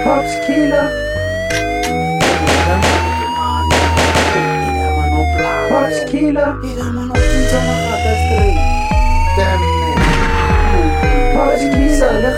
Pops killer. Pops killer. Pops killer.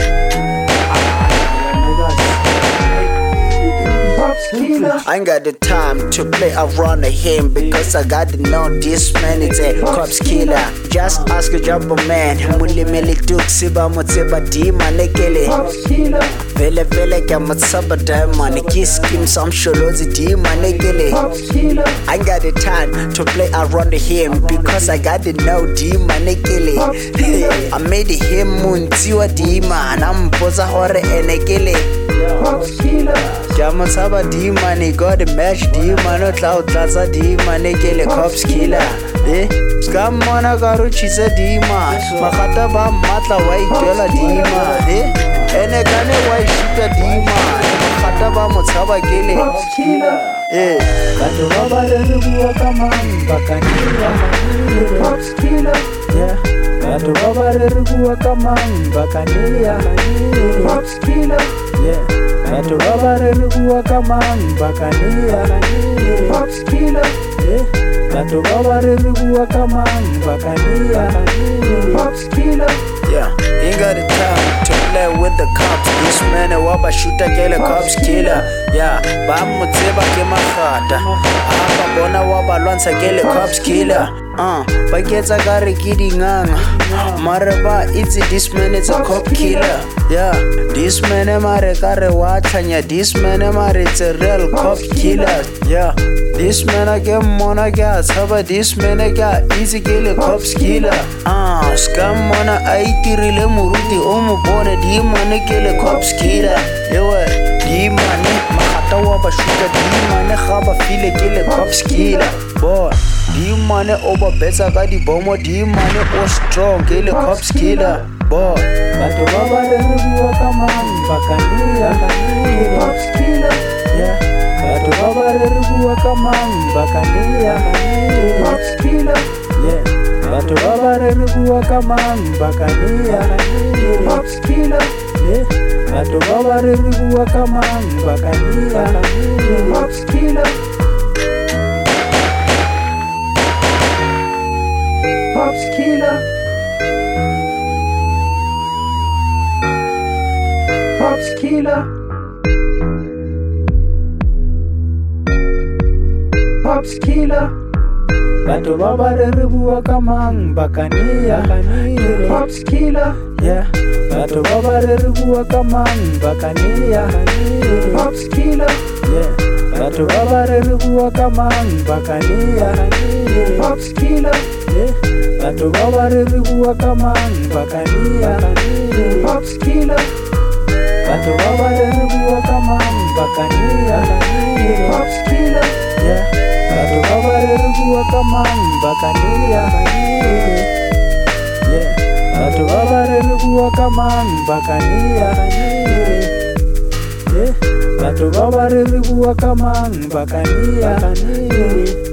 I ain't got the time to play around him because I got to know this man is a cops killer. Just ask a jumbo man, mulimeli tuksiba motseba di manekele. Vele vele kya motsaba diamond, kiss kim some sholozi di manekele. I ain't got the time to play around him because I got to know di manekele. I made him muntiwa di man, I'm posa hore enekele. Jama saba di money, got the match di mano cloud plaza di money kele cops killer. Scam mona garu chisa di ma, makata ba matla white dola di ma. Ene kane white shita di ma, makata ba motsaba kele cops killer. Kato baba rebuwa kama mbakania cops killer. Kato baba rebuwa kama mbakania cops killer. Kato baba rebuwa kama mbakania Pops killer. Kato baba rebuwa kama mbakania Pops killer. Yeah, ain't got the time to play with the cops. This man a waba shooter killer cops killer. Yeah, ba motseba ke magata. Aba bona waba lwansa killer cops killer. Ba ketsa ka re ke dinganga. Mare ba itse this man is a cop killer. Yeah, this man mare ka re wa tlhanya. This man mare it's a real cop killer. Yeah, this man a ke mona ke tshaba. This man a ke easy killer cops killer. Scam mona a itirile moruti o mo bone di mane killer cops killer. Yewe di mane magata wa ba shooter. Di mane ga ba file killer cops killer. Boy, di mane o ba betsa ka di bomo. Di mane o strong killer cops killer. Boy, kato baba rebuwa kama mbakania Pops killer. Kato baba rebuwa kama mbakania Pops killer. Kato baba rebuwa kama mbakania Pops killer. Kato baba rebuwa kama mbakania Pops killer. Pops killer. Pops killer. Pops killer. Kato baba rebuwa kama mbakania Pops killer. Kato baba rebuwa kama mbakania Pops killer. Kato baba rebuwa kama mbakania Pops killer. Kato baba rebuwa kama mbakania Pops killer. Kato baba rebuwa kama mbakania Pops killer. Kato baba rebuwa kama mbakania Kato baba rebuwa kama mbakania Kato baba rebuwa kama mbakania